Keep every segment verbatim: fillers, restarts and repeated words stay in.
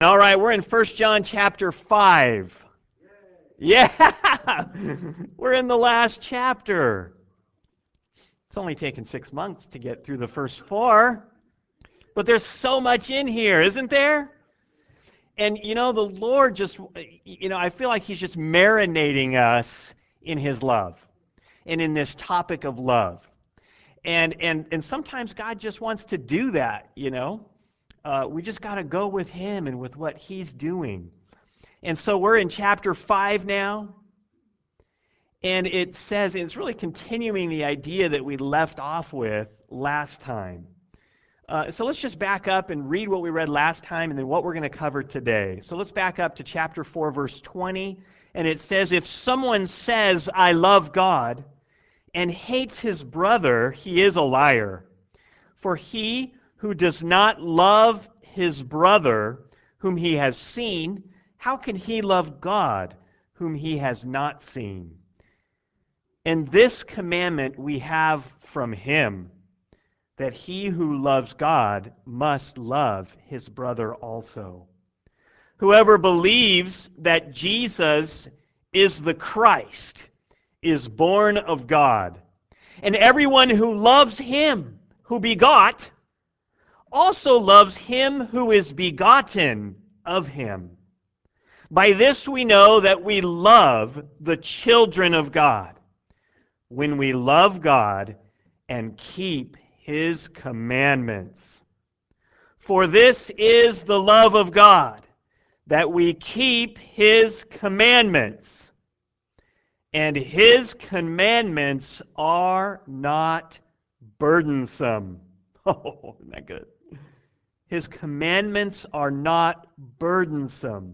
All right, we're in First John chapter five. Yeah, we're in the last chapter. It's only taken six months to get through the first four, but there's so much in here, isn't there? And you know, the Lord just, you know, I feel like He's just marinating us in His love and in this topic of love. And and and sometimes God just wants to do that, you know. Uh, we just got to go with Him and with what He's doing. And so we're in chapter five now, and it says, it's really continuing the idea that we left off with last time. Uh, so let's just back up and read what we read last time and then what we're going to cover today. So let's back up to chapter four, verse twenty, and it says, if someone says, I love God, and hates his brother, he is a liar. For he who does not love his brother, whom he has seen, how can he love God, whom he has not seen? And this commandment we have from him, that he who loves God must love his brother also. Whoever believes that Jesus is the Christ is born of God. And everyone who loves him who begot also loves him who is begotten of him. By this we know that we love the children of God, when we love God and keep his commandments. For this is the love of God, that we keep his commandments. And his commandments are not burdensome. Oh, isn't that good? His commandments are not burdensome.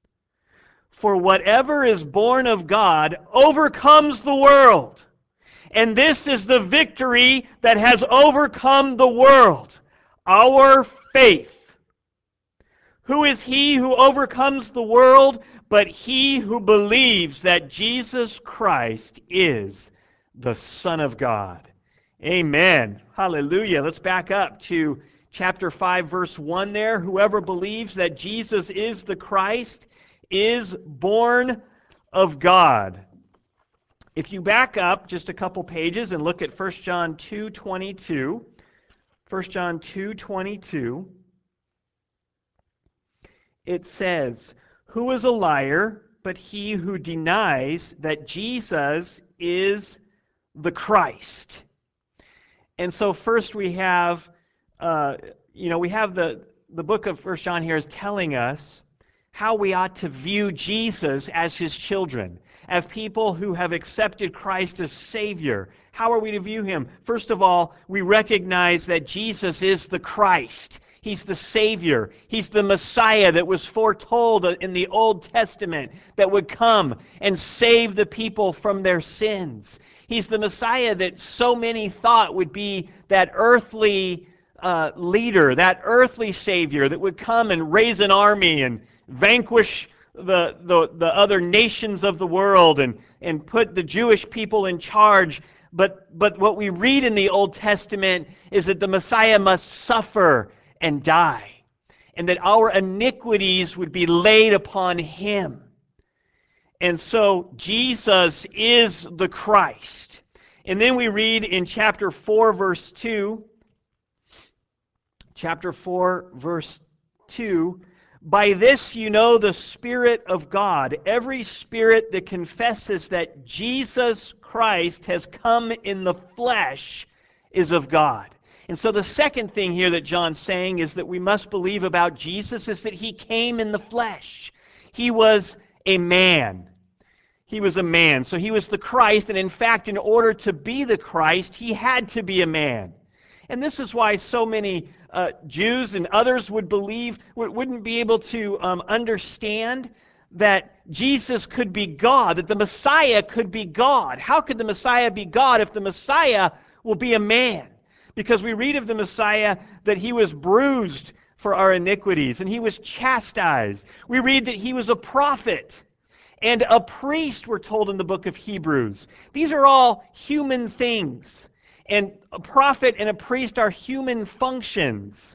For whatever is born of God overcomes the world. And this is the victory that has overcome the world, our faith. Who is he who overcomes the world but he who believes that Jesus Christ is the Son of God? Amen. Hallelujah. Let's back up to chapter five, verse one there. Whoever believes that Jesus is the Christ is born of God. If you back up just a couple pages and look at First John two twenty-two, First John two twenty-two, it says, who is a liar but he who denies that Jesus is the Christ? And so first we have, uh, you know, we have the, the book of First John here is telling us how we ought to view Jesus as his children, as people who have accepted Christ as Savior. How are we to view him? First of all, we recognize that Jesus is the Christ. He's the Savior. He's the Messiah that was foretold in the Old Testament that would come and save the people from their sins. He's the Messiah that so many thought would be that earthly uh, leader, that earthly Savior that would come and raise an army and vanquish the, the, the other nations of the world and, and put the Jewish people in charge. But, but what we read in the Old Testament is that the Messiah must suffer and die, and that our iniquities would be laid upon him. And so Jesus is the Christ. And then we read in chapter four, verse two, chapter four, verse two, by this you know the Spirit of God. Every spirit that confesses that Jesus Christ has come in the flesh is of God. And so the second thing here that John's saying is that we must believe about Jesus is that he came in the flesh. He was a man. He was a man. So he was the Christ, and in fact, in order to be the Christ, he had to be a man. And this is why so many uh, Jews and others would believe, wouldn't be able to um, understand that Jesus could be God, that the Messiah could be God. How could the Messiah be God if the Messiah will be a man? Because we read of the Messiah that he was bruised for our iniquities and he was chastised. We read that he was a prophet and a priest, we're told in the book of Hebrews. These are all human things. And a prophet and a priest are human functions.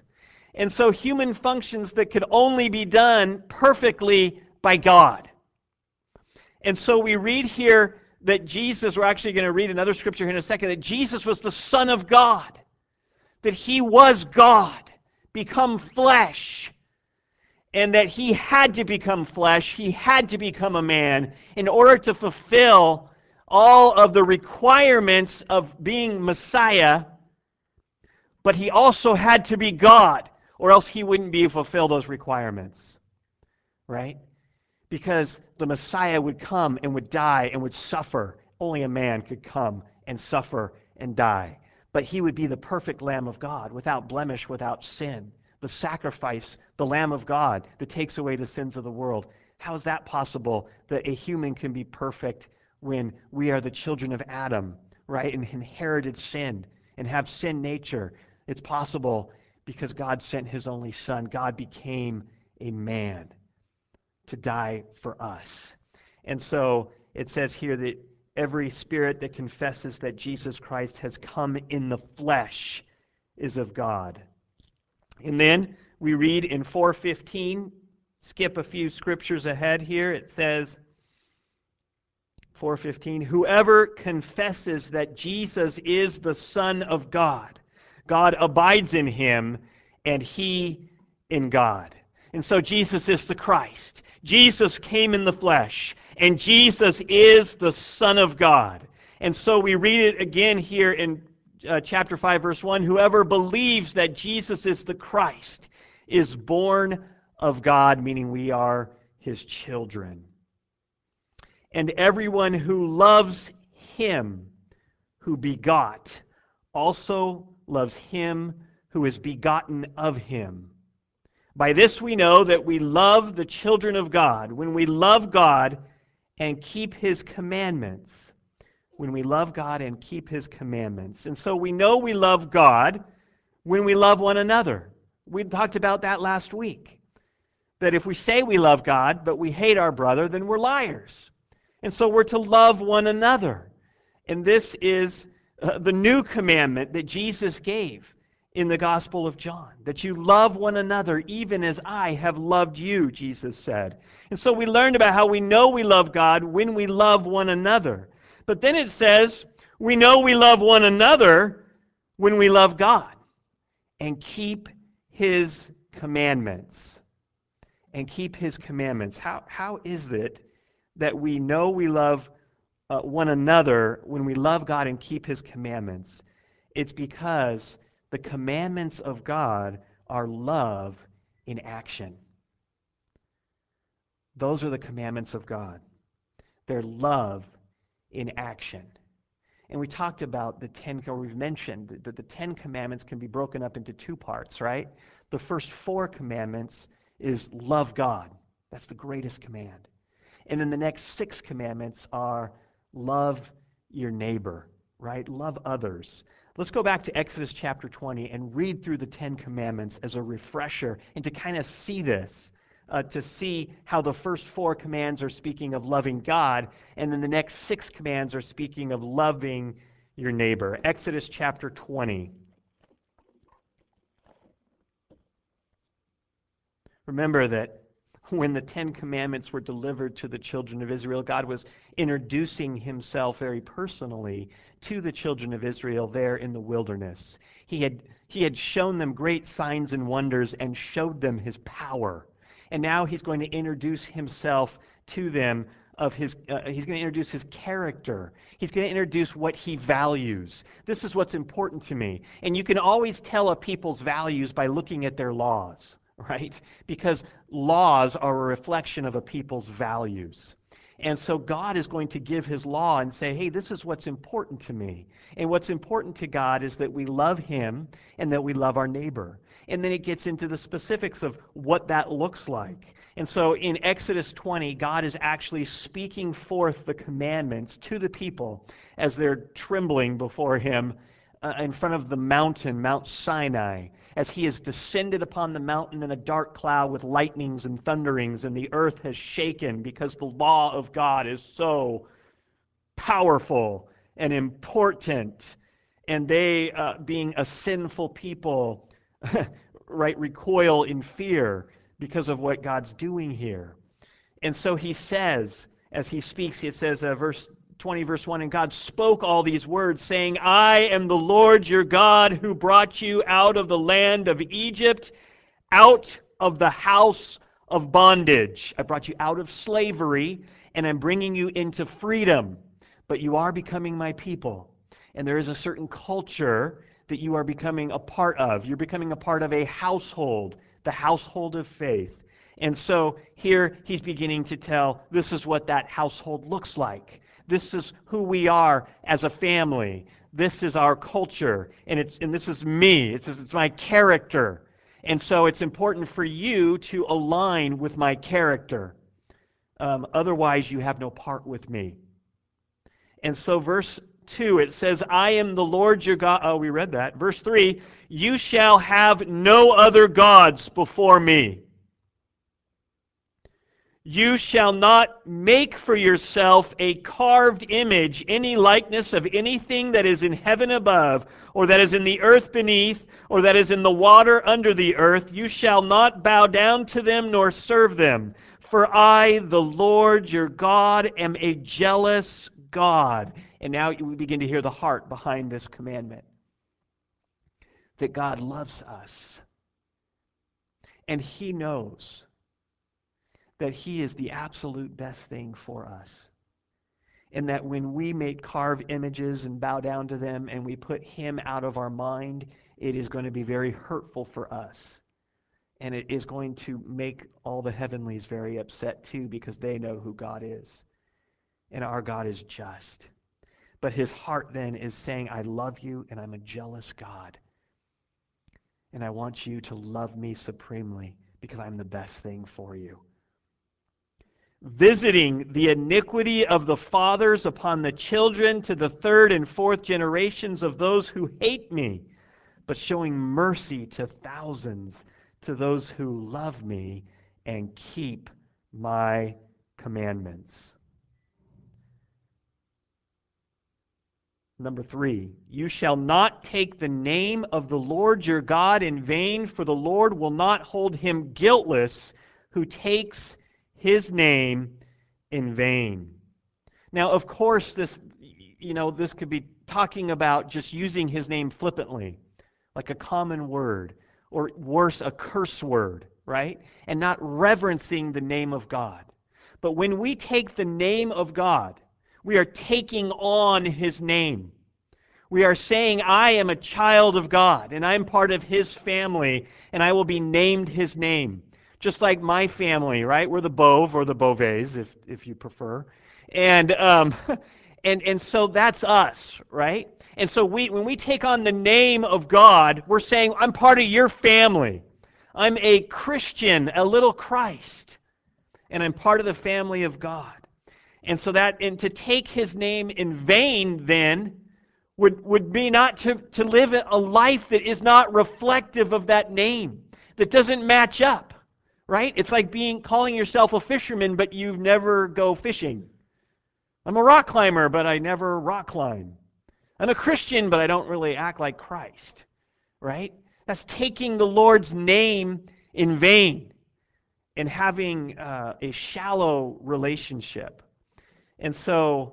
And so human functions that could only be done perfectly by God. And so we read here that Jesus, we're actually going to read another scripture here in a second, that Jesus was the Son of God, that he was God, become flesh, and that he had to become flesh, he had to become a man in order to fulfill all of the requirements of being Messiah, but he also had to be God, or else he wouldn't be able to fulfill those requirements, right? Because the Messiah would come and would die and would suffer. Only a man could come and suffer and die. But he would be the perfect Lamb of God, without blemish, without sin. The sacrifice, the Lamb of God that takes away the sins of the world. How is that possible that a human can be perfect when we are the children of Adam, right? And inherited sin and have sin nature. It's possible because God sent his only Son. God became a man to die for us. And so it says here that every spirit that confesses that Jesus Christ has come in the flesh is of God. And then we read in four fifteen, skip a few scriptures ahead here, it says, four fifteen, whoever confesses that Jesus is the Son of God, God abides in him, and he in God. And so Jesus is the Christ. Jesus came in the flesh, and Jesus is the Son of God. And so we read it again here in uh, chapter five, verse one, whoever believes that Jesus is the Christ is born of God, meaning we are his children. And everyone who loves him who begot also loves him who is begotten of him. By this we know that we love the children of God, when we love God and keep his commandments. When we love God and keep his commandments. And so we know we love God when we love one another. We talked about that last week. That if we say we love God, but we hate our brother, then we're liars. And so we're to love one another. And this is uh, the new commandment that Jesus gave in the Gospel of John, that you love one another even as I have loved you, Jesus said. And so we learned about how we know we love God when we love one another. But then it says, we know we love one another when we love God and keep his commandments. And keep his commandments. How, how is it that we know we love uh, one another when we love God and keep his commandments? It's because the commandments of God are love in action. Those are the commandments of God. They're love in action. And we talked about the Ten, or we've mentioned that the Ten Commandments can be broken up into two parts, right? The first four commandments is love God. That's the greatest command. And then the next six commandments are love your neighbor, right? Love others. Let's go back to Exodus chapter twenty and read through the Ten Commandments as a refresher and to kind of see this, uh, to see how the first four commands are speaking of loving God, and then the next six commands are speaking of loving your neighbor. Exodus chapter twenty. Remember that when the Ten Commandments were delivered to the children of Israel, God was introducing himself very personally to the children of Israel there in the wilderness. He had, he had shown them great signs and wonders and showed them his power. And now he's going to introduce himself to them of his, uh, he's going to introduce his character. He's going to introduce what he values. This is what's important to me. And you can always tell a people's values by looking at their laws, right? Because laws are a reflection of a people's values. And so God is going to give his law and say, hey, this is what's important to me. And what's important to God is that we love him and that we love our neighbor. And then it gets into the specifics of what that looks like. And so in Exodus twenty, God is actually speaking forth the commandments to the people as they're trembling before him uh, in front of the mountain, Mount Sinai, as he has descended upon the mountain in a dark cloud with lightnings and thunderings, and the earth has shaken because the law of God is so powerful and important. And they, uh, being a sinful people, right, recoil in fear because of what God's doing here. And so he says, as he speaks, it says, uh, verse twenty, verse one, and God spoke all these words, saying, I am the Lord your God who brought you out of the land of Egypt, out of the house of bondage. I brought you out of slavery, and I'm bringing you into freedom. But you are becoming my people. And there is a certain culture that you are becoming a part of. You're becoming a part of a household, the household of faith. And so here he's beginning to tell, this is what that household looks like. This is who we are as a family. This is our culture. And it's and this is me. It's, it's my character. And so it's important for you to align with my character. Um, otherwise, you have no part with me. And so verse two, it says, I am the Lord your God. Oh, we read that. Verse three, you shall have no other gods before me. You shall not make for yourself a carved image, any likeness of anything that is in heaven above, or that is in the earth beneath, or that is in the water under the earth. You shall not bow down to them nor serve them. For I, the Lord your God, am a jealous God. And now we begin to hear the heart behind this commandment. That God loves us. And He knows that He is the absolute best thing for us. And that when we make carved images and bow down to them and we put Him out of our mind, it is going to be very hurtful for us. And it is going to make all the heavenlies very upset too, because they know who God is. And our God is just. But His heart then is saying, I love you and I'm a jealous God. And I want you to love me supremely because I'm the best thing for you. Visiting the iniquity of the fathers upon the children to the third and fourth generations of those who hate me, but showing mercy to thousands, to those who love me and keep my commandments. Number three, you shall not take the name of the Lord your God in vain, for the Lord will not hold him guiltless who takes His name in vain. Now, of course, this, you know, this could be talking about just using His name flippantly, like a common word, or worse, a curse word, right? And not reverencing the name of God. But when we take the name of God, we are taking on His name. We are saying, I am a child of God, and I'm part of His family, and I will be named His name. Just like my family, right? We're the Bove, or the Boves, if if you prefer. And um, and and so that's us, right? And so we when we take on the name of God, we're saying, I'm part of your family. I'm a Christian, a little Christ, and I'm part of the family of God. And so that, and to take His name in vain, then, would, would be not to, to live a life that is not reflective of that name, that doesn't match up, right? It's like being calling yourself a fisherman, but you never go fishing. I'm a rock climber, but I never rock climb. I'm a Christian, but I don't really act like Christ, right? That's taking the Lord's name in vain and having uh, a shallow relationship. And so,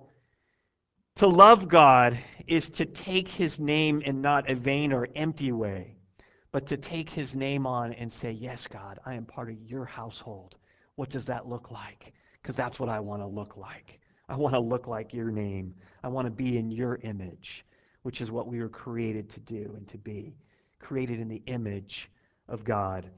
to love God is to take His name in not a vain or empty way, but to take His name on and say, yes, God, I am part of your household. What does that look like? Because that's what I want to look like. I want to look like your name. I want to be in your image, which is what we were created to do and to be, created in the image of God.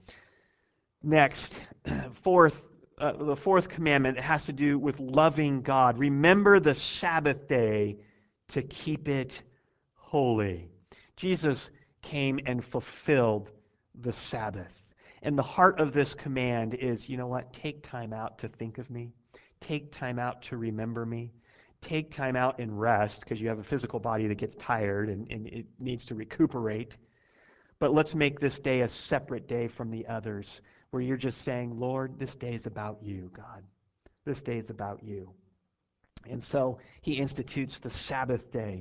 Next, fourth, uh, the fourth commandment has to do with loving God. Remember the Sabbath day to keep it holy. Jesus came and fulfilled the Sabbath. And the heart of this command is, you know what? Take time out to think of me. Take time out to remember me. Take time out and rest, because you have a physical body that gets tired and, and it needs to recuperate. But let's make this day a separate day from the others, where you're just saying, Lord, this day is about you, God. This day is about you. And so He institutes the Sabbath day.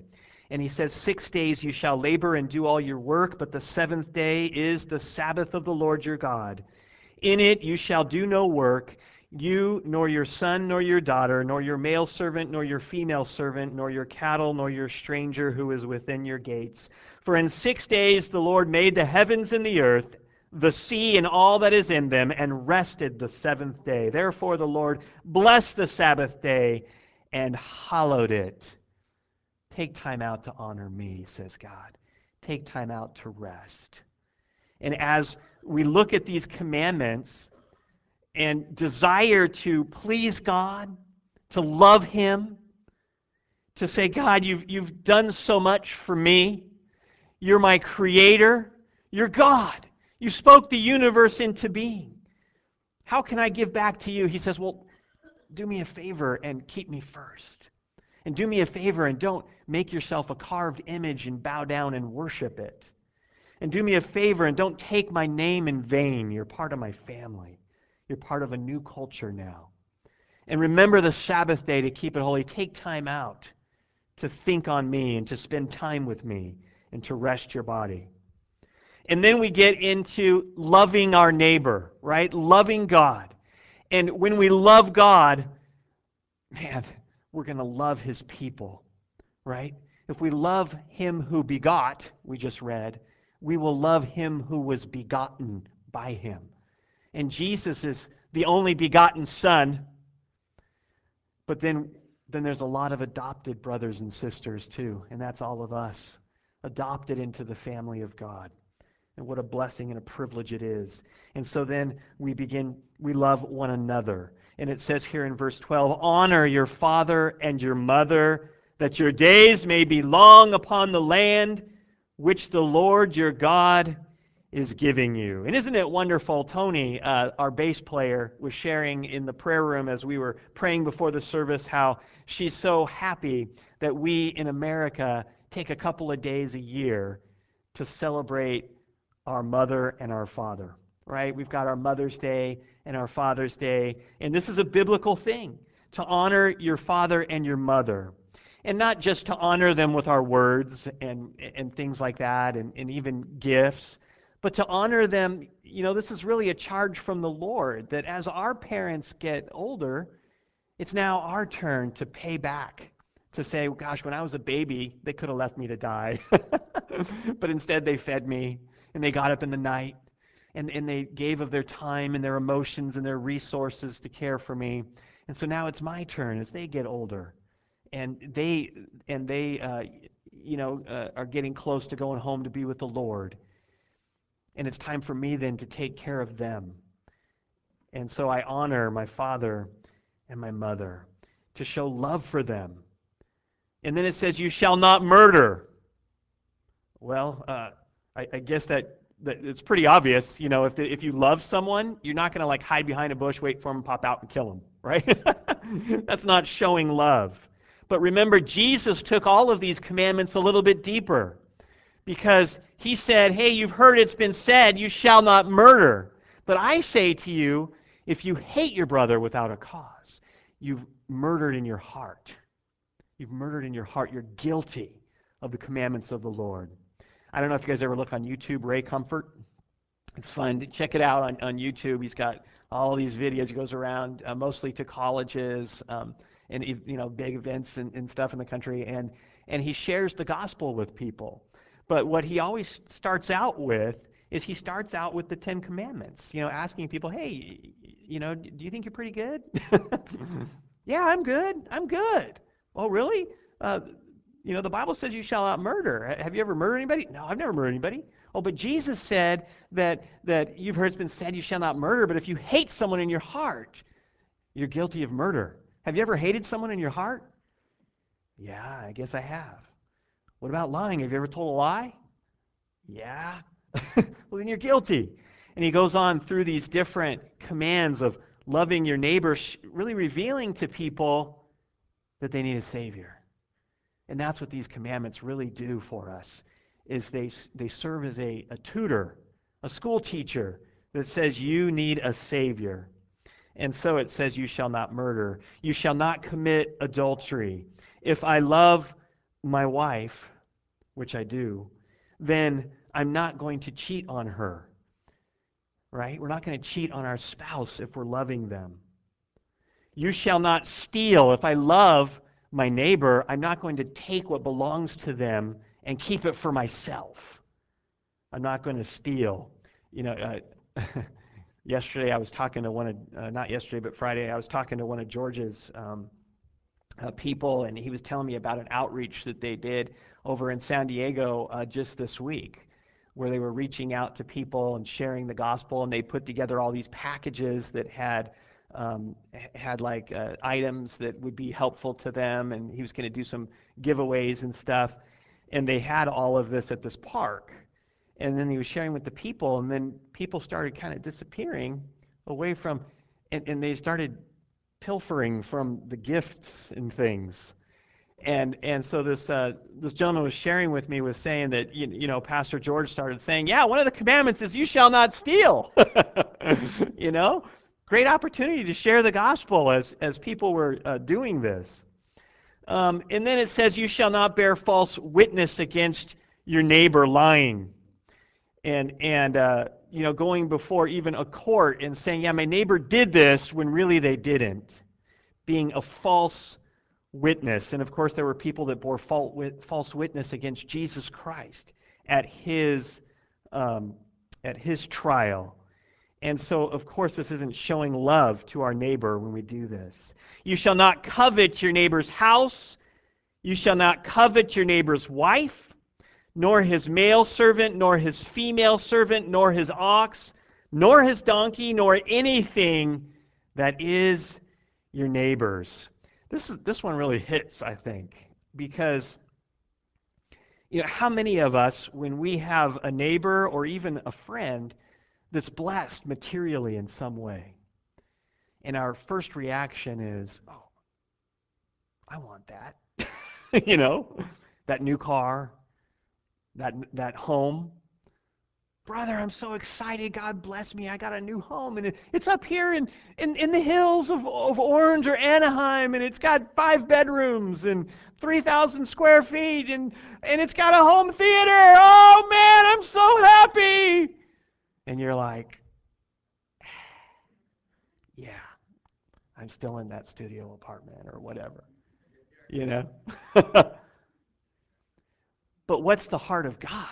And he says, six days you shall labor and do all your work, but the seventh day is the Sabbath of the Lord your God. In it you shall do no work, you, nor your son, nor your daughter, nor your male servant, nor your female servant, nor your cattle, nor your stranger who is within your gates. For in six days the Lord made the heavens and the earth, the sea and all that is in them, and rested the seventh day. Therefore the Lord blessed the Sabbath day and hallowed it. Take time out to honor me, says God. Take time out to rest. And as we look at these commandments and desire to please God, to love Him, to say, God, you've, you've done so much for me. You're my creator. You're God. You spoke the universe into being. How can I give back to you? He says, well, do me a favor and keep me first. And do me a favor and don't make yourself a carved image and bow down and worship it. And do me a favor and don't take my name in vain. You're part of my family. You're part of a new culture now. And remember the Sabbath day to keep it holy. Take time out to think on me and to spend time with me and to rest your body. And then we get into loving our neighbor, right? Loving God. And when we love God, man, we're going to love His people, right? If we love Him who begot, we just read, we will love Him who was begotten by Him. And Jesus is the only begotten Son. But then, then there's a lot of adopted brothers and sisters too, and that's all of us, adopted into the family of God. And what a blessing and a privilege it is. And so then we begin, we love one another. And it says here in verse twelve, honor your father and your mother, that your days may be long upon the land which the Lord your God is giving you. And isn't it wonderful? Tony, uh, our bass player, was sharing in the prayer room as we were praying before the service how she's so happy that we in America take a couple of days a year to celebrate our mother and our father, right? We've got our Mother's Day and our Father's Day, and this is a biblical thing, to honor your father and your mother. And not just to honor them with our words and, and things like that, and, and even gifts, but to honor them. You know, this is really a charge from the Lord, that as our parents get older, it's now our turn to pay back, to say, gosh, when I was a baby, they could have left me to die. But instead they fed me, and they got up in the night, and, and they gave of their time and their emotions and their resources to care for me. And so now it's my turn as they get older. And they, and they uh, you know, uh, are getting close to going home to be with the Lord. And it's time for me then to take care of them. And so I honor my father and my mother to show love for them. And then it says, you shall not murder. Well, uh, I, I guess that, that it's pretty obvious. You know, if, the, if you love someone, you're not going to like hide behind a bush, wait for them to pop out and kill them, right? That's not showing love. But remember, Jesus took all of these commandments a little bit deeper, because He said, hey, you've heard it's been said, you shall not murder. But I say to you, if you hate your brother without a cause, you've murdered in your heart. You've murdered in your heart. You're guilty of the commandments of the Lord. I don't know if you guys ever look on YouTube, Ray Comfort. It's fun. Check it out on, on YouTube. He's got all these videos. He goes around uh, mostly to colleges um, and you know big events and, and stuff in the country, and and he shares the gospel with people. But what he always starts out with is he starts out with the Ten Commandments, you know, asking people, hey, you know, do you think you're pretty good? Yeah, I'm good. I'm good. Oh, really? Uh, you know, the Bible says you shall not murder. Have you ever murdered anybody? No, I've never murdered anybody. Oh, but Jesus said that, that you've heard it's been said you shall not murder, but if you hate someone in your heart, you're guilty of murder. Have you ever hated someone in your heart? Yeah, I guess I have. What about lying? Have you ever told a lie? Yeah. Well, then you're guilty. And he goes on through these different commands of loving your neighbor, really revealing to people that they need a Savior. And that's what these commandments really do for us, is they, they serve as a, a tutor, a school teacher that says you need a Savior. And so it says you shall not murder. You shall not commit adultery. If I love my wife, which I do, then I'm not going to cheat on her, right? We're not going to cheat on our spouse if we're loving them. You shall not steal. If I love my neighbor, I'm not going to take what belongs to them and keep it for myself. I'm not going to steal. You know, uh, yesterday I was talking to one of, uh, not yesterday, but Friday, I was talking to one of George's um, uh, people, and he was telling me about an outreach that they did over in San Diego uh, just this week, where they were reaching out to people and sharing the gospel, and they put together all these packages that had um, had like uh, items that would be helpful to them, and he was going to do some giveaways and stuff, and they had all of this at this park. And then he was sharing with the people, and then people started kind of disappearing away from, and, and they started pilfering from the gifts and things. And and so this uh, this gentleman was sharing with me, was saying that, you, you know, Pastor George started saying, yeah, one of the commandments is you shall not steal. You know, great opportunity to share the gospel as, as people were uh, doing this. Um, and then it says, you shall not bear false witness against your neighbor lying. And, and uh, you know, going before even a court and saying, yeah, my neighbor did this when really they didn't. Being a false witness. And of course, there were people that bore false witness against Jesus Christ at his, um, at his trial. And so, of course, this isn't showing love to our neighbor when we do this. You shall not covet your neighbor's house. You shall not covet your neighbor's wife, nor his male servant, nor his female servant, nor his ox, nor his donkey, nor anything that is your neighbor's. This is this one really hits, I think, because you know, how many of us, when we have a neighbor or even a friend that's blessed materially in some way, and our first reaction is, oh, I want that. You know, that new car, that that home. Brother, I'm so excited. God bless me. I got a new home. And it, it's up here in, in, in the hills of, of Orange or Anaheim. And it's got five bedrooms and three thousand square feet. And, and it's got a home theater. Oh, man, I'm so happy. And you're like, yeah, I'm still in that studio apartment or whatever. You know? But what's the heart of God?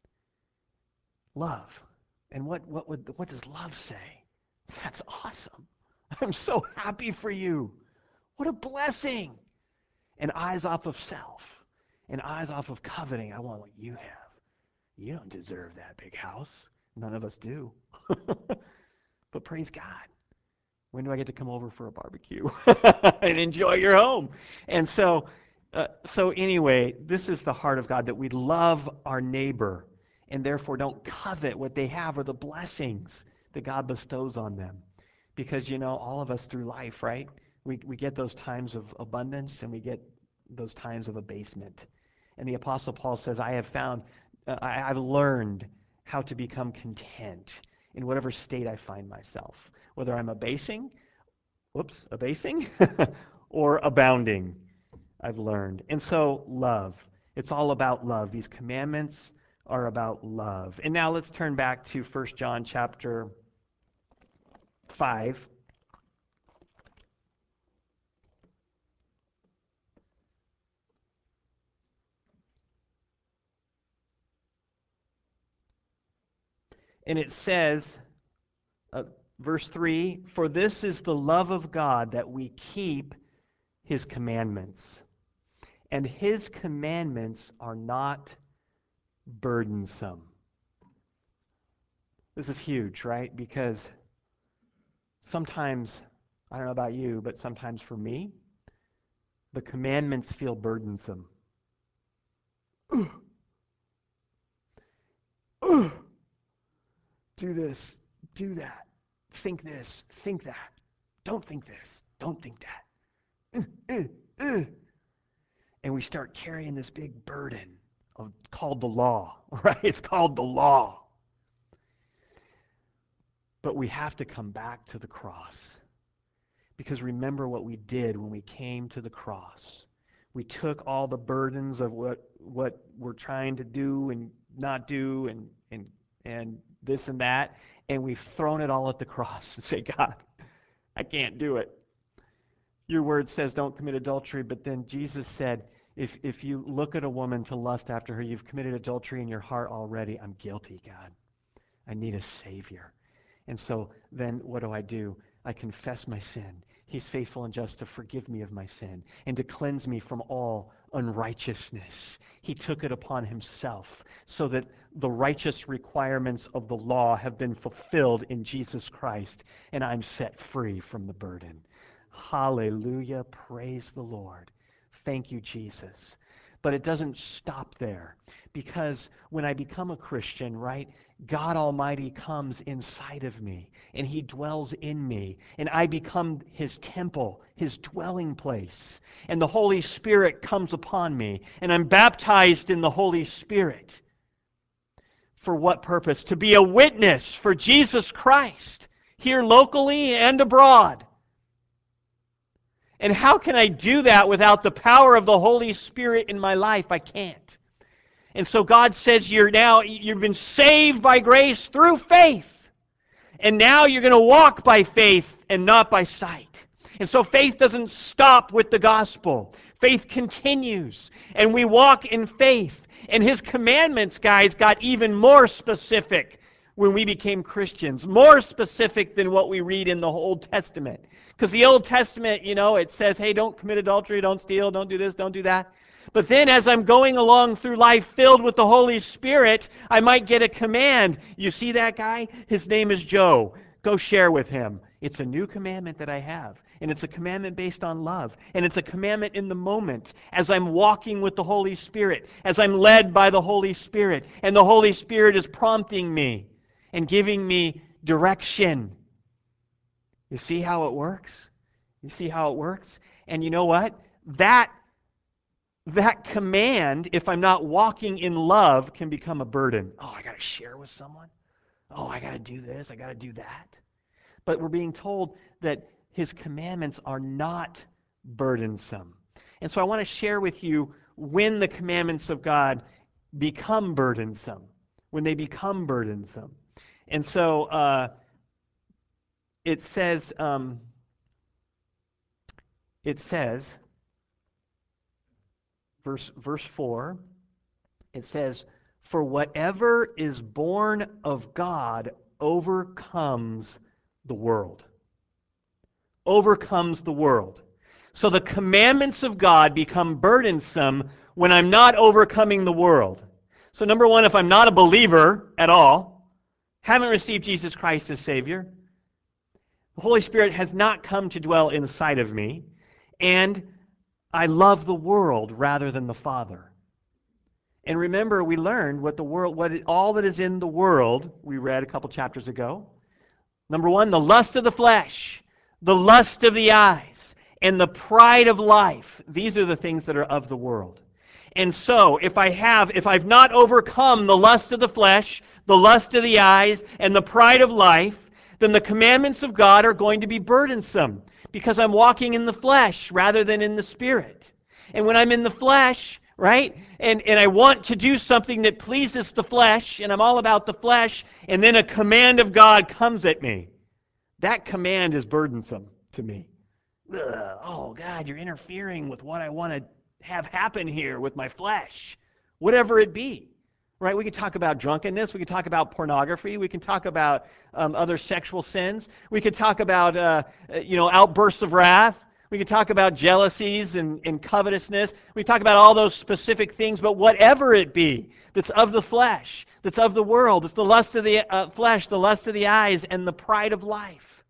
Love. And what, what, would, what does love say? That's awesome. I'm so happy for you. What a blessing. And eyes off of self. And eyes off of coveting. I want what you have. You don't deserve that big house. None of us do. But praise God. When do I get to come over for a barbecue and enjoy your home? And so, uh, so anyway, this is the heart of God, that we love our neighbor and therefore don't covet what they have or the blessings that God bestows on them. Because, you know, all of us through life, right? We, we get those times of abundance and we get those times of abasement. And the Apostle Paul says, I have found, uh, I, I've learned how to become content in whatever state I find myself. Whether I'm abasing, whoops, abasing, or abounding, I've learned. And so, love. It's all about love. These commandments are about love. And now let's turn back to First John chapter five. And it says, uh, verse three, for this is the love of God, that we keep his commandments. And his commandments are not burdensome. This is huge, right? Because sometimes, I don't know about you, but sometimes for me, the commandments feel burdensome. Ugh. Ugh. Do this, do that, think this, think that, don't think this, don't think that. Uh, uh, uh. And we start carrying this big burden of, called the law, right? It's called the law. But we have to come back to the cross. Because remember what we did when we came to the cross. We took all the burdens of what, what we're trying to do and not do and, and, and this and that, and we've thrown it all at the cross and say, God, I can't do it. Your word says don't commit adultery, but then Jesus said, if, if you look at a woman to lust after her, you've committed adultery in your heart already. I'm guilty, God. I need a Savior. And so then what do I do? I confess my sin. He's faithful and just to forgive me of my sin and to cleanse me from all unrighteousness. He took it upon himself so that the righteous requirements of the law have been fulfilled in Jesus Christ, and I'm set free from the burden. Hallelujah. Praise the Lord. Thank you, Jesus. But it doesn't stop there, because when I become a Christian, right, God Almighty comes inside of me, and He dwells in me, and I become His temple, His dwelling place, and the Holy Spirit comes upon me, and I'm baptized in the Holy Spirit. For what purpose? To be a witness for Jesus Christ, here locally and abroad. And how can I do that without the power of the Holy Spirit in my life? I can't. And so God says you're now, you've been saved by grace through faith. And now you're going to walk by faith and not by sight. And so faith doesn't stop with the gospel. Faith continues. And we walk in faith. And His commandments, guys, got even more specific when we became Christians. More specific than what we read in the Old Testament. Because the Old Testament, you know, it says, hey, don't commit adultery, don't steal, don't do this, don't do that. But then as I'm going along through life filled with the Holy Spirit, I might get a command. You see that guy? His name is Joe. Go share with him. It's a new commandment that I have. And it's a commandment based on love. And it's a commandment in the moment as I'm walking with the Holy Spirit, as I'm led by the Holy Spirit. And the Holy Spirit is prompting me and giving me direction. You see how it works? You see how it works? And you know what? That, that command, if I'm not walking in love, can become a burden. Oh, I got to share with someone? Oh, I got to do this, I got to do that. But we're being told that His commandments are not burdensome. And so I want to share with you when the commandments of God become burdensome. When they become burdensome. And so, uh, It says, um, it says, verse, verse four, it says, for whatever is born of God overcomes the world. Overcomes the world. So the commandments of God become burdensome when I'm not overcoming the world. So number one, if I'm not a believer at all, haven't received Jesus Christ as Savior, the Holy Spirit has not come to dwell inside of me, and I love the world rather than the Father. And remember, we learned what the world, what all that is in the world, we read a couple chapters ago. Number one, the lust of the flesh, the lust of the eyes, and the pride of life. These are the things that are of the world. And so, if I have, if I've not overcome the lust of the flesh, the lust of the eyes, and the pride of life, then the commandments of God are going to be burdensome because I'm walking in the flesh rather than in the Spirit. And when I'm in the flesh, right, and, and I want to do something that pleases the flesh, and I'm all about the flesh, and then a command of God comes at me, that command is burdensome to me. Ugh, oh, God, you're interfering with what I want to have happen here with my flesh, whatever it be. Right? We could talk about drunkenness. We could talk about pornography. We can talk about um, other sexual sins. We could talk about uh, you know, outbursts of wrath. We could talk about jealousies and, and covetousness. We talk about all those specific things, but whatever it be that's of the flesh, that's of the world, it's the lust of the uh, flesh, the lust of the eyes, and the pride of life.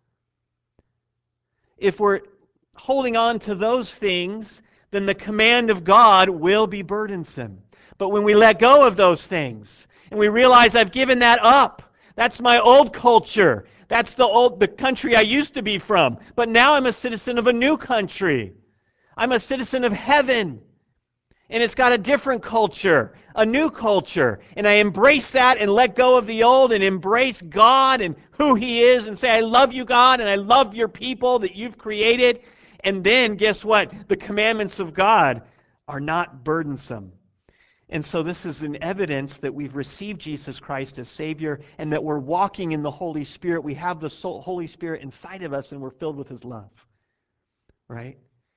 If we're holding on to those things, then the command of God will be burdensome. But when we let go of those things and we realize I've given that up, that's my old culture. That's the old the country I used to be from. But now I'm a citizen of a new country. I'm a citizen of heaven. And it's got a different culture, a new culture. And I embrace that and let go of the old and embrace God and who He is and say, I love you, God, and I love your people that you've created. And then, guess what? The commandments of God are not burdensome. And so this is an evidence that we've received Jesus Christ as Savior and that we're walking in the Holy Spirit. We have the soul, Holy Spirit inside of us and we're filled with His love. Right?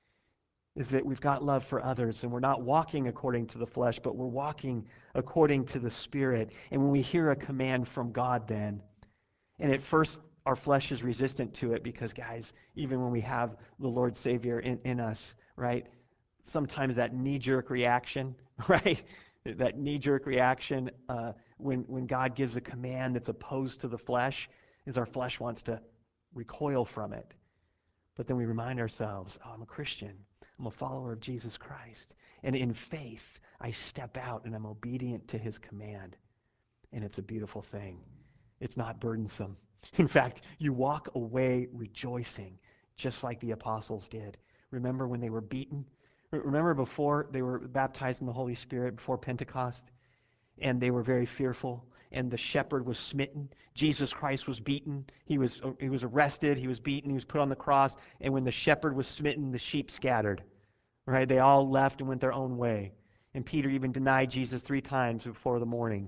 Is that we've got love for others and we're not walking according to the flesh, but we're walking according to the Spirit. And when we hear a command from God then, and at first our flesh is resistant to it because, guys, even when we have the Lord Savior in, in us, right, sometimes that knee-jerk reaction, right, that knee-jerk reaction uh, when, when God gives a command that's opposed to the flesh is our flesh wants to recoil from it. But then we remind ourselves, oh, I'm a Christian. I'm a follower of Jesus Christ. And in faith, I step out and I'm obedient to His command. And it's a beautiful thing. It's not burdensome. In fact, you walk away rejoicing, just like the apostles did. Remember when they were beaten? Remember before they were baptized in the Holy Spirit, before Pentecost? And they were very fearful. And the shepherd was smitten. Jesus Christ was beaten. He was, he was arrested. He was beaten. He was put on the cross. And when the shepherd was smitten, the sheep scattered. Right? They all left and went their own way. And Peter even denied Jesus three times before the morning.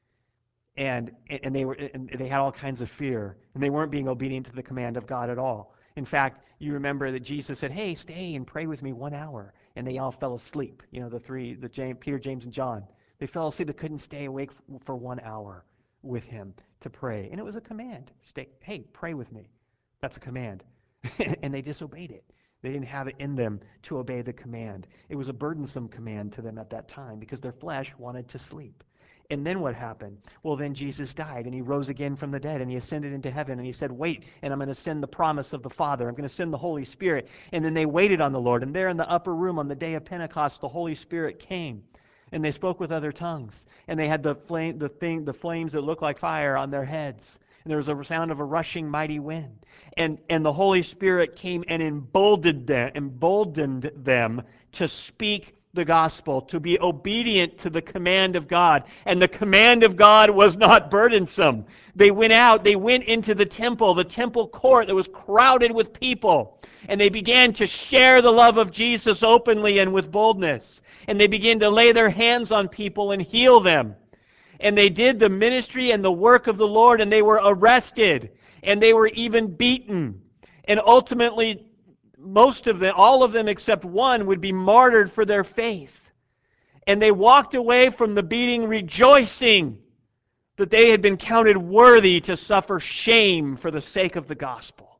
And, and they were and they had all kinds of fear. And they weren't being obedient to the command of God at all. In fact, you remember that Jesus said, hey, stay and pray with me one hour. And they all fell asleep. You know, the three, the James, Peter, James, and John. They fell asleep. They couldn't stay awake for one hour with Him to pray. And it was a command. Stay, hey, pray with me. That's a command. And they disobeyed it. They didn't have it in them to obey the command. It was a burdensome command to them at that time because their flesh wanted to sleep. And then what happened? Well, then Jesus died and He rose again from the dead and He ascended into heaven and He said, wait, and I'm going to send the promise of the Father. I'm going to send the Holy Spirit. And then they waited on the Lord. And there in the upper room on the day of Pentecost, the Holy Spirit came. And they spoke with other tongues. And they had the flame, the thing, the flames that looked like fire on their heads. And there was a sound of a rushing mighty wind. And, and the Holy Spirit came and emboldened them, emboldened them to speak the gospel, to be obedient to the command of God. And the command of God was not burdensome. They went out, they went into the temple, the temple court that was crowded with people. And they began to share the love of Jesus openly and with boldness. And they began to lay their hands on people and heal them. And they did the ministry and the work of the Lord, and they were arrested, and they were even beaten. And ultimately, most of them, all of them except one, would be martyred for their faith. And they walked away from the beating rejoicing that they had been counted worthy to suffer shame for the sake of the gospel.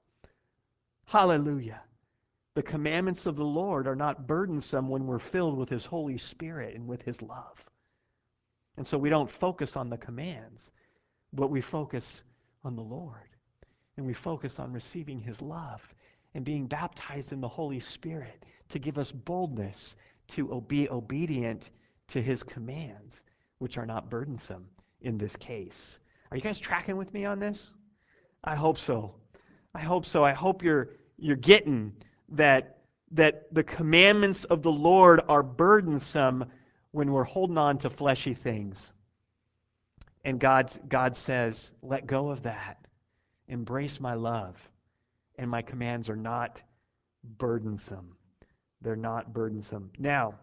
Hallelujah. The commandments of the Lord are not burdensome when we're filled with His Holy Spirit and with His love. And so we don't focus on the commands, but we focus on the Lord. And we focus on receiving His love and being baptized in the Holy Spirit to give us boldness to be obedient to His commands, which are not burdensome in this case. Are you guys tracking with me on this? I hope so. I hope so. I hope you're you're getting that that the commandments of the Lord are burdensome when we're holding on to fleshy things. And God, God says, let go of that. Embrace my love. And my commands are not burdensome. They're not burdensome. Now,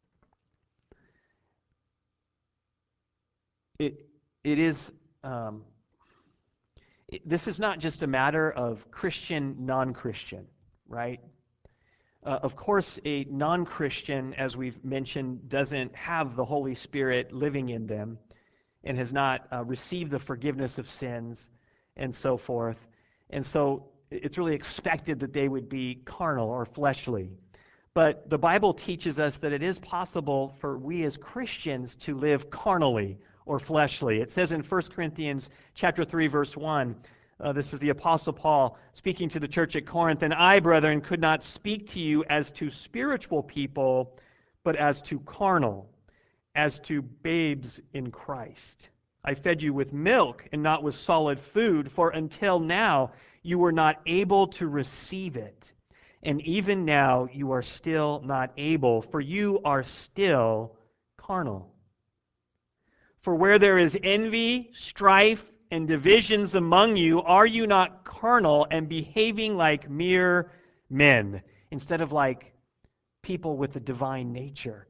it it is um, it, this is not just a matter of Christian, non-Christian, right? Uh, of course, a non-Christian, as we've mentioned, doesn't have the Holy Spirit living in them and has not uh, received the forgiveness of sins and so forth. And so it's really expected that they would be carnal or fleshly. But the Bible teaches us that it is possible for we as Christians to live carnally or fleshly. It says in First Corinthians chapter three, verse one, Uh, this is the Apostle Paul speaking to the church at Corinth. And I, brethren, could not speak to you as to spiritual people, but as to carnal, as to babes in Christ. I fed you with milk and not with solid food, for until now you were not able to receive it. And even now you are still not able, for you are still carnal. For where there is envy, strife, and divisions among you, are you not carnal and behaving like mere men, instead of like people with the divine nature?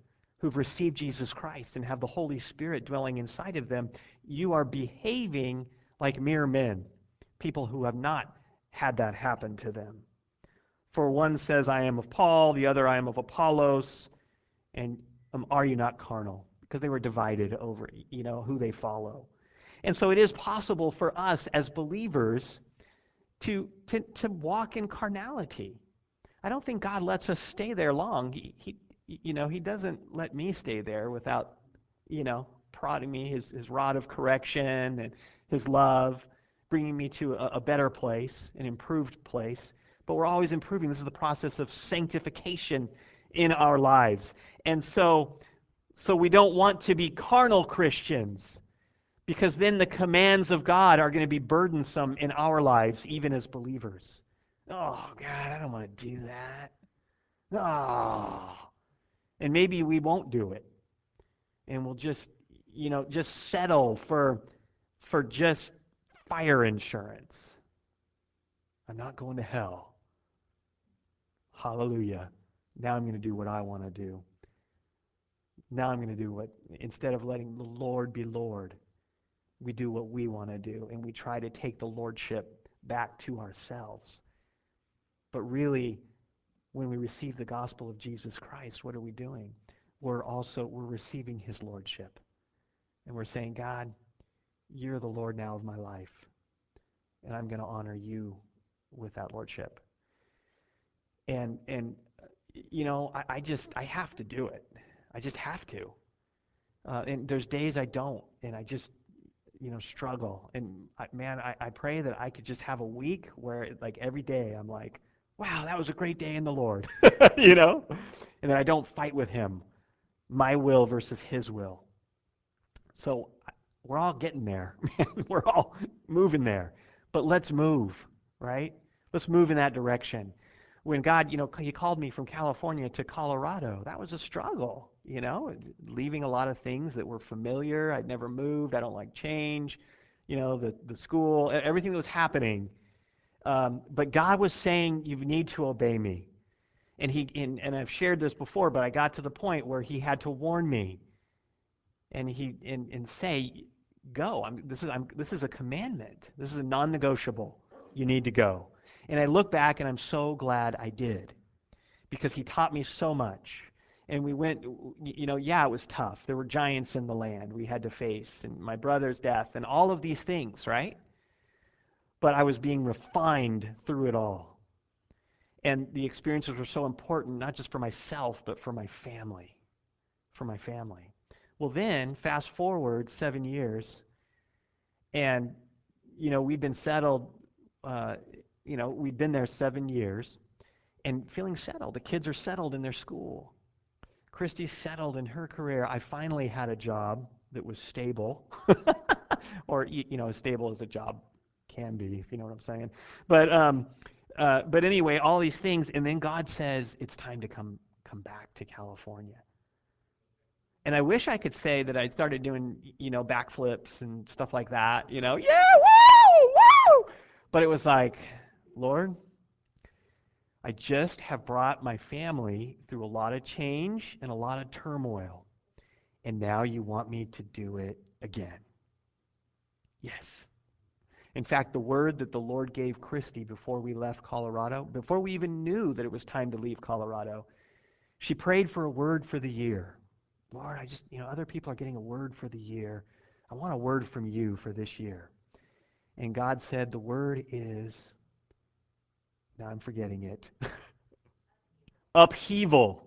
who've received Jesus Christ and have the Holy Spirit dwelling inside of them, you are behaving like mere men, people who have not had that happen to them. For one says, I am of Paul, the other, I am of Apollos, and um, are you not carnal? Because they were divided over, you know, who they follow. And so it is possible for us as believers to, to, to walk in carnality. I don't think God lets us stay there long. He, he, you know, he doesn't let me stay there without, you know, prodding me, his, his rod of correction and his love, bringing me to a, a better place, an improved place. But we're always improving. This is the process of sanctification in our lives. And so, so we don't want to be carnal Christians, because then the commands of God are going to be burdensome in our lives, even as believers. Oh, God, I don't want to do that. Oh. And maybe we won't do it. And we'll just, you know, just settle for, for just fire insurance. I'm not going to hell. Hallelujah. Now I'm going to do what I want to do. Now I'm going to do what, instead of letting the Lord be Lord, we do what we want to do, and we try to take the lordship back to ourselves. But really, when we receive the gospel of Jesus Christ, what are we doing? We're also, we're receiving his lordship. And we're saying, God, you're the Lord now of my life, and I'm going to honor you with that lordship. And, and you know, I, I just, I have to do it. I just have to. Uh, and there's days I don't, and I just, you know, struggle. And I, man, I, I pray that I could just have a week where, like, every day I'm like, wow, that was a great day in the Lord, you know? And that I don't fight with him, my will versus his will. So we're all getting there. We're all moving there. But let's move, right? Let's move in that direction. When God, you know, he called me from California to Colorado, that was a struggle, you know, leaving a lot of things that were familiar. I'd never moved. I don't like change, you know, the, the school, everything that was happening. Um, but God was saying, you need to obey me. And he and, and I've shared this before, but I got to the point where he had to warn me. And he and, and say, go. I'm, this is I'm, this is a commandment. This is a non-negotiable. You need to go. And I look back and I'm so glad I did, because he taught me so much. And we went, you know, yeah, it was tough. There were giants in the land we had to face, and my brother's death, and all of these things, right? But I was being refined through it all. And the experiences were so important, not just for myself, but for my family. For my family. Well, then, fast forward seven years, and, you know, we've been settled, uh, you know, we've been there seven years, and feeling settled. The kids are settled in their school. Christy's settled in her career. I finally had a job that was stable, or, you know, as stable as a job can be, if you know what I'm saying. But, um, uh, but anyway, all these things, and then God says, it's time to come come back to California. And I wish I could say that I'd started doing, you know, backflips and stuff like that, you know, yeah, woo, woo! But it was like, Lord, I just have brought my family through a lot of change and a lot of turmoil, and now you want me to do it again. Yes. In fact, the word that the Lord gave Christy before we left Colorado, before we even knew that it was time to leave Colorado, she prayed for a word for the year. Lord, I just, you know, other people are getting a word for the year. I want a word from you for this year. And God said, the word is, now I'm forgetting it, upheaval.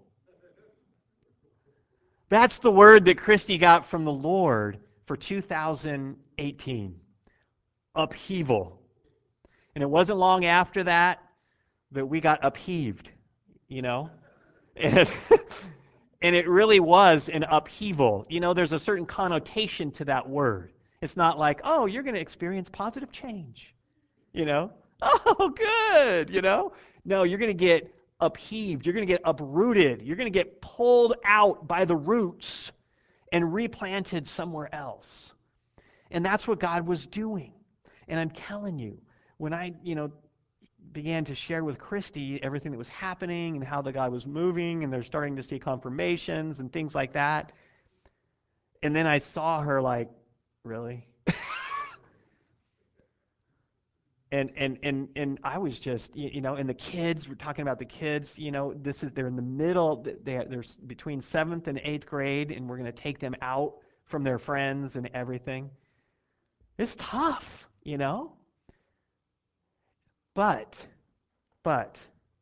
That's the word that Christy got from the Lord for two thousand eighteen. Upheaval. And it wasn't long after that that we got upheaved, you know? And, and it really was an upheaval. You know, there's a certain connotation to that word. It's not like, oh, you're going to experience positive change, you know? Oh, good, you know? No, you're going to get upheaved. You're going to get uprooted. You're going to get pulled out by the roots and replanted somewhere else. And that's what God was doing. And I'm telling you, when I, you know, began to share with Christy everything that was happening and how the God was moving, and they're starting to see confirmations and things like that. And then I saw her like, really? and and and and I was just, you know, and the kids, we're talking about the kids, you know, this is, they're in the middle, they're, they're between seventh and eighth grade, and we're going to take them out from their friends and everything. It's tough, you know? But, but,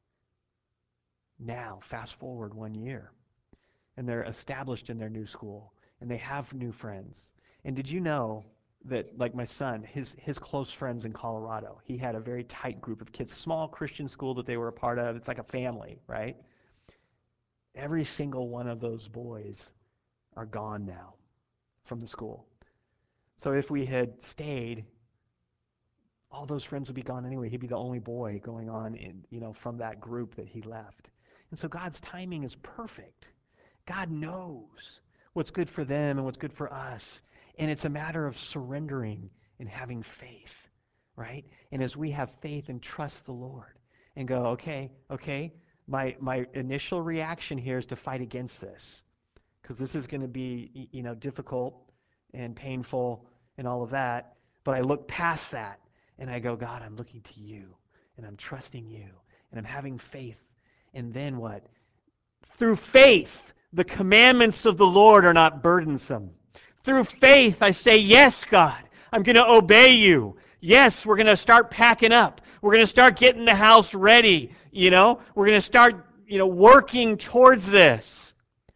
now, fast forward one year, and they're established in their new school, and they have new friends. And did you know that, like my son, his his close friends in Colorado, he had a very tight group of kids, small Christian school that they were a part of. It's like a family, right? Every single one of those boys are gone now from the school. So if we had stayed, all those friends would be gone anyway. He'd be the only boy going on in, you know, from that group that he left. And so God's timing is perfect. God knows what's good for them and what's good for us. And it's a matter of surrendering and having faith, right? And as we have faith and trust the Lord and go, okay, okay, my my initial reaction here is to fight against this, because this is going to be, you know, difficult and painful and all of that. But I look past that and I go, God, I'm looking to you and I'm trusting you and I'm having faith. And then what? Through faith, the commandments of the Lord are not burdensome. Through faith, I say, yes, God, I'm going to obey you. Yes, we're going to start packing up. We're going to start getting the house ready. You know, we're going to start, you know, working towards this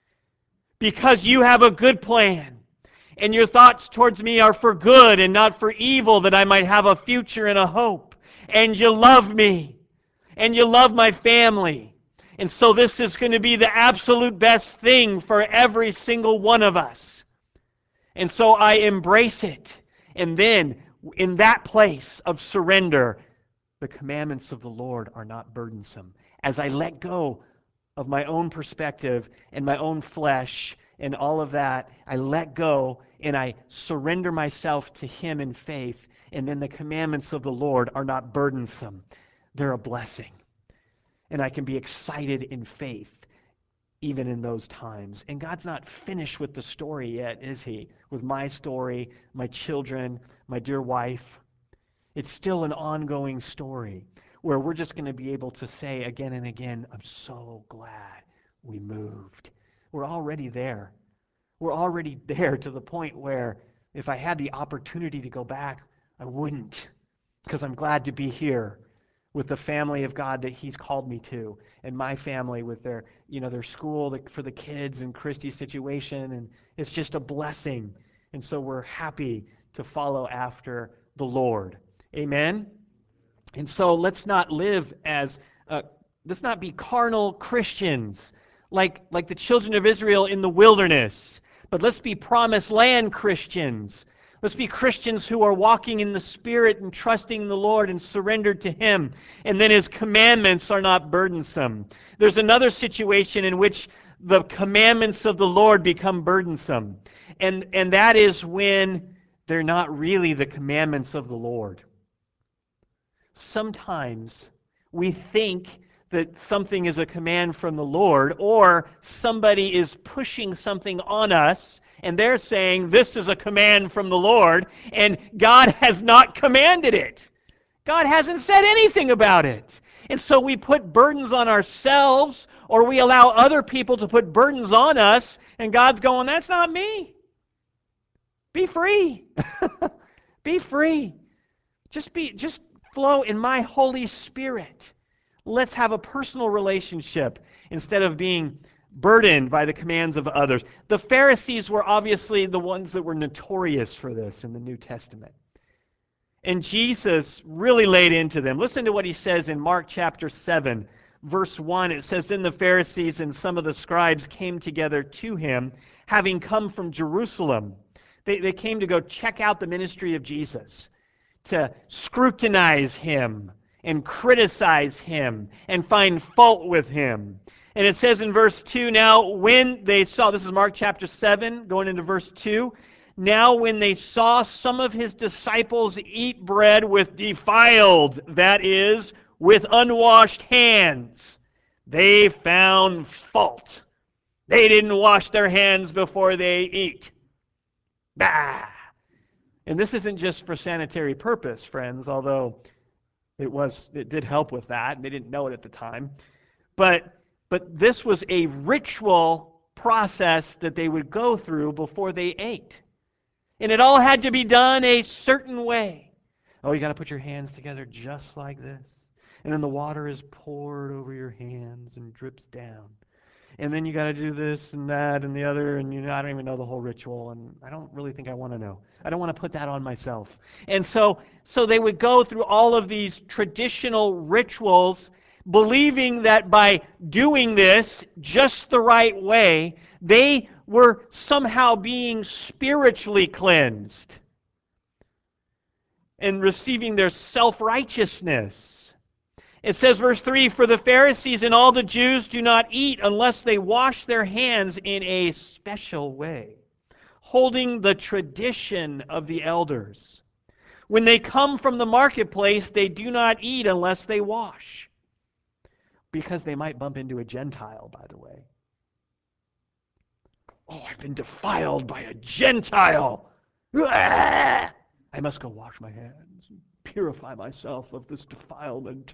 because you have a good plan. And your thoughts towards me are for good and not for evil, that I might have a future and a hope. And you love me. And you love my family. And so this is going to be the absolute best thing for every single one of us. And so I embrace it. And then, in that place of surrender, the commandments of the Lord are not burdensome. As I let go of my own perspective and my own flesh and all of that, I let go and I surrender myself to Him in faith. And then the commandments of the Lord are not burdensome. They're a blessing. And I can be excited in faith even in those times. And God's not finished with the story yet, is He? With my story, my children, my dear wife. It's still an ongoing story where we're just going to be able to say again and again, I'm so glad we moved. We're already there. We're already there to the point where if I had the opportunity to go back, I wouldn't, because I'm glad to be here with the family of God that He's called me to, and my family with their, you know, their school for the kids and Christy's situation, and it's just a blessing. And so we're happy to follow after the Lord. Amen? And so let's not live as, uh, let's not be carnal Christians like, like the children of Israel in the wilderness, but let's be promised land Christians. Let's be Christians who are walking in the Spirit and trusting the Lord and surrendered to Him. And then His commandments are not burdensome. There's another situation in which the commandments of the Lord become burdensome. And, and that is when they're not really the commandments of the Lord. Sometimes we think that something is a command from the Lord, or somebody is pushing something on us, and they're saying, this is a command from the Lord, and God has not commanded it. God hasn't said anything about it. And so we put burdens on ourselves, or we allow other people to put burdens on us, and God's going, that's not me. Be free. Be free. Just be, just flow in my Holy Spirit. Let's have a personal relationship instead of being burdened by the commands of others. The Pharisees were obviously the ones that were notorious for this in the New Testament. And Jesus really laid into them. Listen to what He says in Mark chapter seven, verse one. It says, then the Pharisees and some of the scribes came together to Him, having come from Jerusalem. They, they came to go check out the ministry of Jesus, to scrutinize Him and criticize Him and find fault with Him. And it says in verse two, now when they saw, this is Mark chapter seven, going into verse two, now when they saw some of His disciples eat bread with defiled, that is, with unwashed hands. They found fault. They didn't wash their hands before they eat. Bah! And this isn't just for sanitary purpose, friends, although it was it did help with that, and they didn't know it at the time. But but this was a ritual process that they would go through before they ate. And it all had to be done a certain way. Oh, you got to put your hands together just like this. And then the water is poured over your hands and drips down. And then you got to do this and that and the other, and you know, I don't even know the whole ritual, and I don't really think I want to know. I don't want to put that on myself. And so, so they would go through all of these traditional rituals, believing that by doing this just the right way, they were somehow being spiritually cleansed and receiving their self-righteousness. It says, verse three, "For the Pharisees and all the Jews do not eat unless they wash their hands in a special way, holding the tradition of the elders. When they come from the marketplace, they do not eat unless they wash." Because they might bump into a Gentile, by the way. Oh, I've been defiled by a Gentile. Ah! I must go wash my hands and purify myself of this defilement.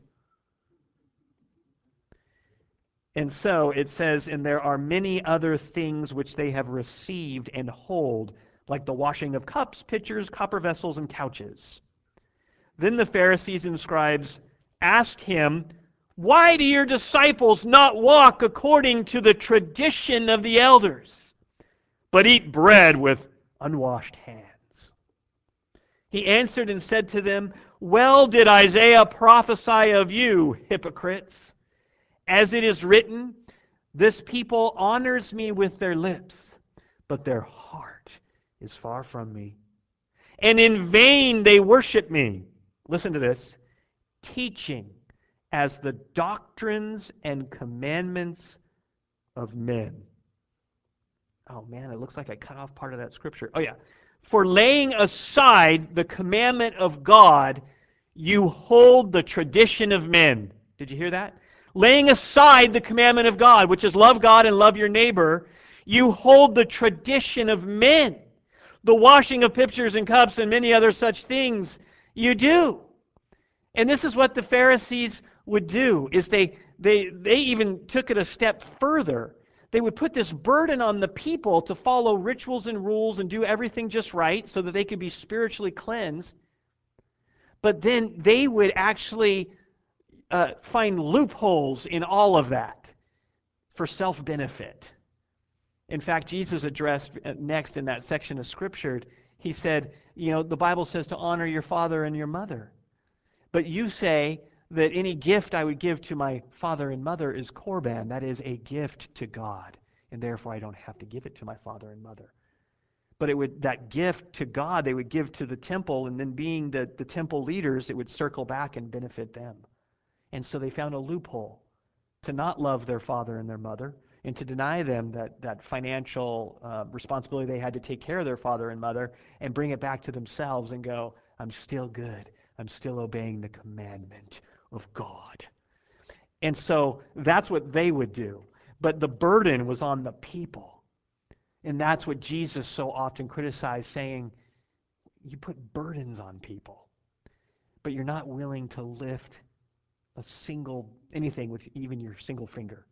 And so it says, "And there are many other things which they have received and hold, like the washing of cups, pitchers, copper vessels, and couches." Then the Pharisees and scribes asked him, "Why do your disciples not walk according to the tradition of the elders, but eat bread with unwashed hands?" He answered and said to them, "Well did Isaiah prophesy of you, hypocrites. As it is written, this people honors me with their lips, but their heart is far from me. And in vain they worship me." Listen to this. "Teaching as the doctrines and commandments of men." Oh man, it looks like I cut off part of that scripture. Oh yeah. "For laying aside the commandment of God, you hold the tradition of men." Did you hear that? Laying aside the commandment of God, which is love God and love your neighbor, you hold the tradition of men. The washing of pitchers and cups and many other such things you do. And this is what the Pharisees would do, is they, they, they even took it a step further. They would put this burden on the people to follow rituals and rules and do everything just right so that they could be spiritually cleansed. But then they would actually uh, find loopholes in all of that for self-benefit. In fact, Jesus addressed next in that section of Scripture, he said, you know, the Bible says to honor your father and your mother. But you say that any gift I would give to my father and mother is korban, that is a gift to God, and therefore I don't have to give it to my father and mother. But it would that gift to God they would give to the temple, and then being the, the temple leaders, it would circle back and benefit them. And so they found a loophole to not love their father and their mother, and to deny them that, that financial uh, responsibility they had to take care of their father and mother, and bring it back to themselves and go, I'm still good. I'm still obeying the commandment of God. And so that's what they would do. But the burden was on the people. And that's what Jesus so often criticized, saying, you put burdens on people, but you're not willing to lift a single, anything with even your single finger.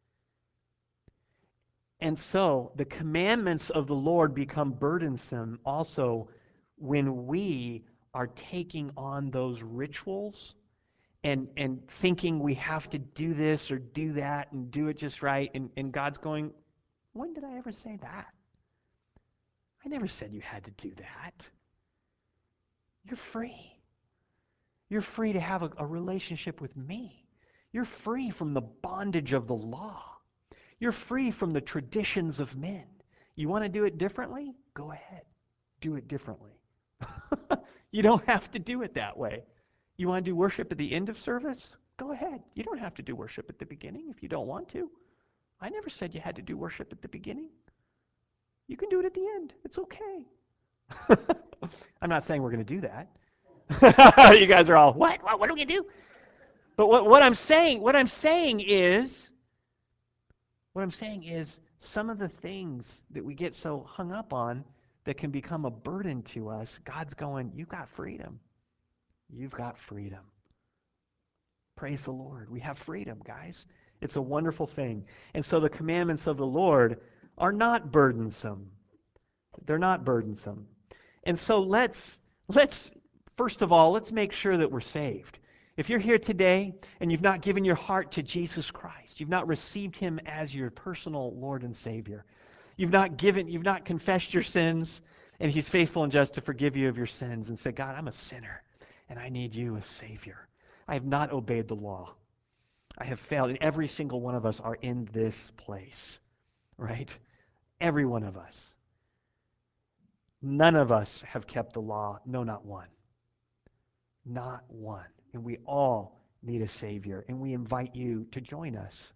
And so the commandments of the Lord become burdensome also when we are taking on those rituals and, and thinking we have to do this or do that and do it just right. And, and God's going, when did I ever say that? I never said you had to do that. You're free. You're free to have a, a relationship with me. You're free from the bondage of the law. You're free from the traditions of men. You want to do it differently? Go ahead. Do it differently. You don't have to do it that way. You want to do worship at the end of service? Go ahead. You don't have to do worship at the beginning if you don't want to. I never said you had to do worship at the beginning. You can do it at the end. It's okay. I'm not saying we're going to do that. You guys are all, what? What, what are we going to do? But what, what I'm saying, what I'm saying is, what I'm saying is some of the things that we get so hung up on that can become a burden to us, God's going, you've got freedom. You've got freedom. Praise the Lord. We have freedom, guys. It's a wonderful thing. And so the commandments of the Lord are not burdensome. They're not burdensome. And so let's, let's first of all, let's make sure that we're saved. If you're here today and you've not given your heart to Jesus Christ, you've not received him as your personal Lord and Savior, you've not given, you've not confessed your sins, and he's faithful and just to forgive you of your sins, and said, God, I'm a sinner, and I need you as Savior. I have not obeyed the law. I have failed, and every single one of us are in this place, right? Every one of us. None of us have kept the law. No, not one. Not one. And we all need a Savior. And we invite you to join us.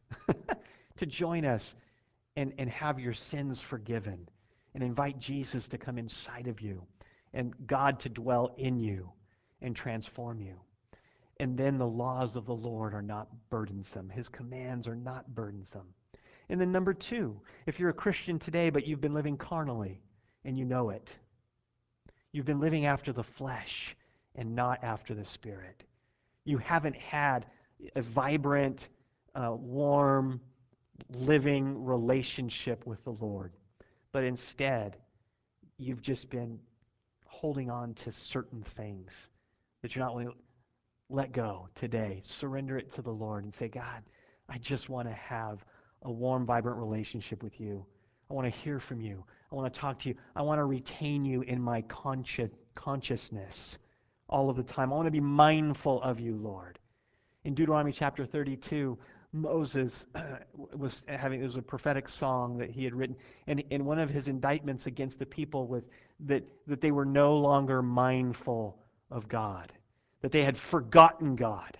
to join us and, and have your sins forgiven. And invite Jesus to come inside of you. And God to dwell in you and transform you. And then the laws of the Lord are not burdensome. His commands are not burdensome. And then number two, if you're a Christian today but you've been living carnally and you know it, you've been living after the flesh and not after the Spirit. You haven't had a vibrant, uh, warm, living relationship with the Lord. But instead, you've just been holding on to certain things that you're not willing to let go today. Surrender it to the Lord and say, God, I just want to have a warm, vibrant relationship with you. I want to hear from you. I want to talk to you. I want to retain you in my consci- consciousness all of the time. I want to be mindful of you, Lord. In Deuteronomy chapter thirty-two, Moses was having, it was a prophetic song that he had written, and in one of his indictments against the people was that, that they were no longer mindful of God, that they had forgotten God.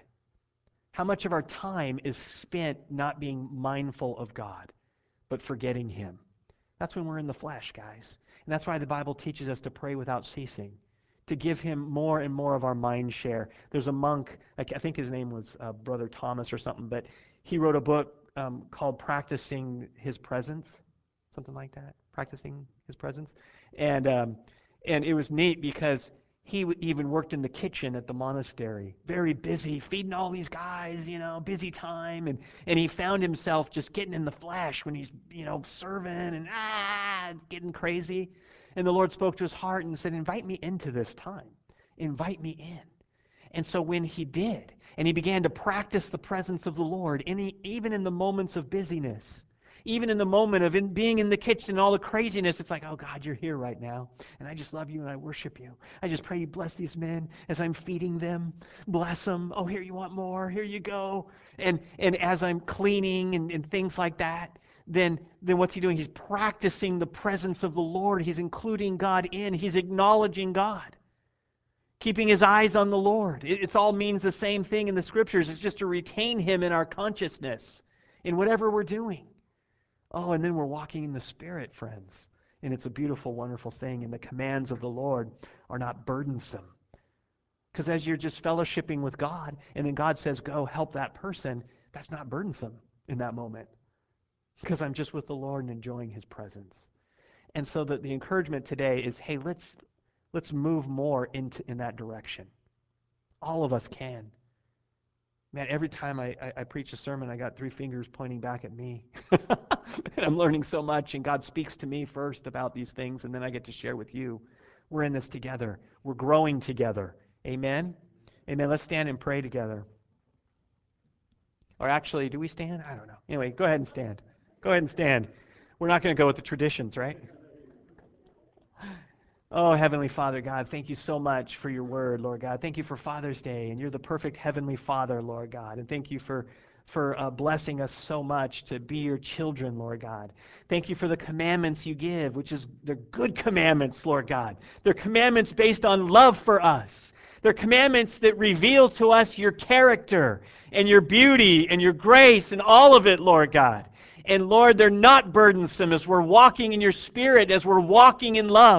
How much of our time is spent not being mindful of God, but forgetting Him? That's when we're in the flesh, guys. And that's why the Bible teaches us to pray without ceasing, to give Him more and more of our mind share. There's a monk, I think his name was uh, Brother Thomas or something, but he wrote a book um, called Practicing His Presence, something like that, Practicing His Presence. And, um, and it was neat because he even worked in the kitchen at the monastery, very busy, feeding all these guys, you know, busy time. And, and he found himself just getting in the flesh when he's, you know, serving and ah, it's getting crazy. And the Lord spoke to his heart and said, invite me into this time. Invite me in. And so when he did, and he began to practice the presence of the Lord, in the, even in the moments of busyness, even in the moment of in, being in the kitchen and all the craziness, it's like, oh God, you're here right now. And I just love you and I worship you. I just pray you bless these men as I'm feeding them. Bless them. Oh, here you want more. Here you go. And and as I'm cleaning and, and things like that, then, then what's he doing? He's practicing the presence of the Lord. He's including God in. He's acknowledging God. Keeping his eyes on the Lord. It, it all means the same thing in the Scriptures. It's just to retain Him in our consciousness in whatever we're doing. Oh, and then we're walking in the Spirit, friends. And it's a beautiful, wonderful thing. And the commands of the Lord are not burdensome. Because as you're just fellowshipping with God, and then God says, go help that person, that's not burdensome in that moment. Because I'm just with the Lord and enjoying His presence. And so the, the encouragement today is, hey, let's let's move more into in that direction. All of us can. Man, every time I, I, I preach a sermon, I got three fingers pointing back at me. And I'm learning so much, and God speaks to me first about these things, and then I get to share with you. We're in this together. We're growing together. Amen? Amen. Let's stand and pray together. Or actually, do we stand? I don't know. Anyway, go ahead and stand. Go ahead and stand. We're not going to go with the traditions, right? Oh, Heavenly Father, God, thank you so much for your word, Lord God. Thank you for Father's Day, and you're the perfect Heavenly Father, Lord God. And thank you for, for uh, blessing us so much to be your children, Lord God. Thank you for the commandments you give, which is, they're good commandments, Lord God. They're commandments based on love for us. They're commandments that reveal to us your character and your beauty and your grace and all of it, Lord God. And Lord, they're not burdensome as we're walking in your Spirit, as we're walking in love.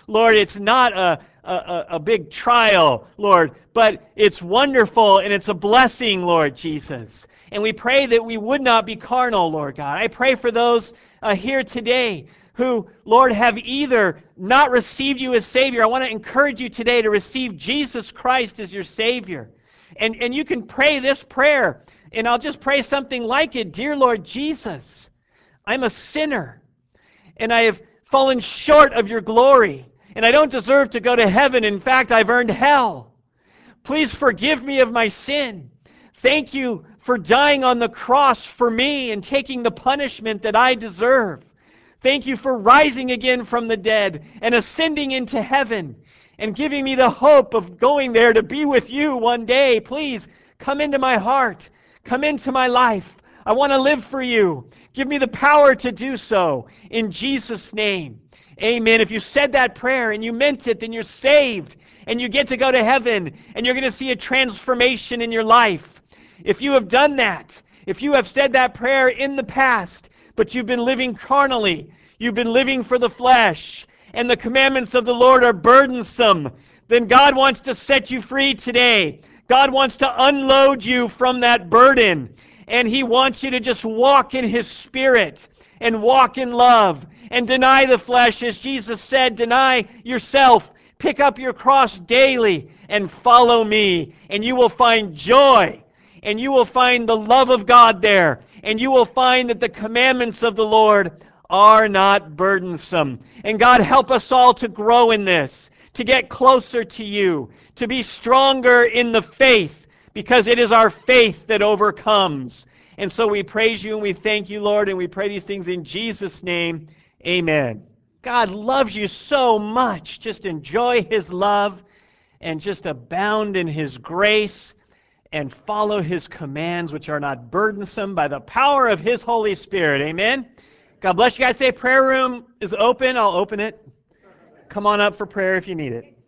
Lord, it's not a, a, a big trial, Lord, but it's wonderful and it's a blessing, Lord Jesus. And we pray that we would not be carnal, Lord God. I pray for those uh, here today who, Lord, have either not received you as Savior. I want to encourage you today to receive Jesus Christ as your Savior. And, and you can pray this prayer, and I'll just pray something like it. Dear Lord Jesus, I'm a sinner, and I have fallen short of your glory, and I don't deserve to go to heaven. In fact, I've earned hell. Please forgive me of my sin. Thank you for dying on the cross for me and taking the punishment that I deserve. Thank you for rising again from the dead and ascending into heaven and giving me the hope of going there to be with you one day. Please come into my heart. Come into my life. I want to live for you. Give me the power to do so in Jesus' name. Amen. If you said that prayer and you meant it, then you're saved and you get to go to heaven and you're going to see a transformation in your life. If you have done that, if you have said that prayer in the past, but you've been living carnally, you've been living for the flesh, and the commandments of the Lord are burdensome, then God wants to set you free today. God wants to unload you from that burden, and He wants you to just walk in His Spirit and walk in love and deny the flesh. As Jesus said, deny yourself, pick up your cross daily and follow me, and you will find joy, and you will find the love of God there, and you will find that the commandments of the Lord are not burdensome. And God, help us all to grow in this, to get closer to you, to be stronger in the faith, because it is our faith that overcomes. And so we praise you and we thank you, Lord, and we pray these things in Jesus' name. Amen. God loves you so much. Just enjoy His love and just abound in His grace and follow His commands, which are not burdensome, by the power of His Holy Spirit. Amen. God bless you guys. Say prayer room is open. I'll open it. Come on up for prayer if you need it.